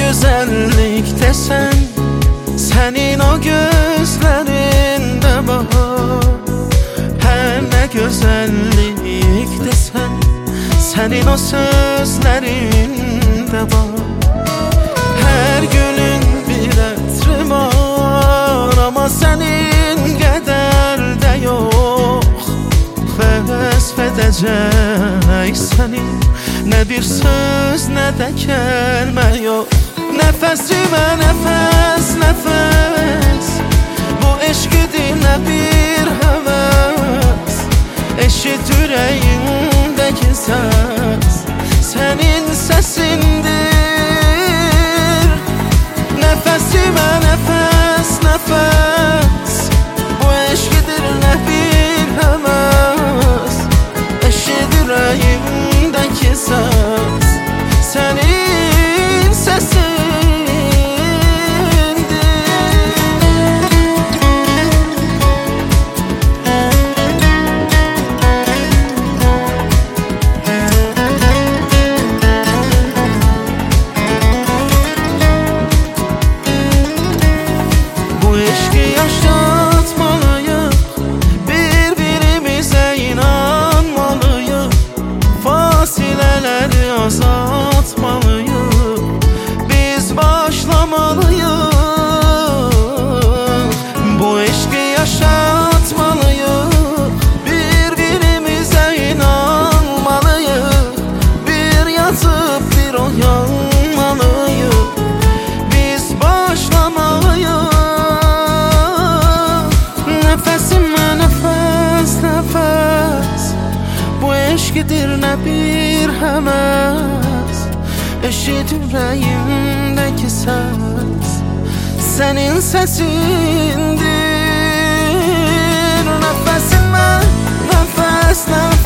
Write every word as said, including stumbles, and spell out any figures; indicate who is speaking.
Speaker 1: güzellik desen, senin o gözlerinde bahar. Her ne güzellik desen, senin o sözlerinde var. Her gülün bir ətri var, ama senin kadar da yok. Vəsfedəcək səni, ne bir söz ne de kelime yok. Nefesime nefes nefes, bu eşkidir ne bir heves. Eşit yüreğimdeki ses, senin sesindir. Nefesime nefes nefes, bu eşkidir ne bir heves. Eşit yüreğimdeki ses, senin sesindir. Bu eşki yaşatmalıyız, birbirimize inanmalıyız. Fasileleri azaltmalıyız, biz başlamalıyız. Bu eşki yaşatmalıyız, birbirimize inanmalıyız. Bir yatıp bir uyanmalıyız, biz başlamalıyız. Nefesime nefes nefes, bu eşkidir ne bir heves. Eşit yüreğimdeki ses, senin sesindir. Nefesime nefes nefes,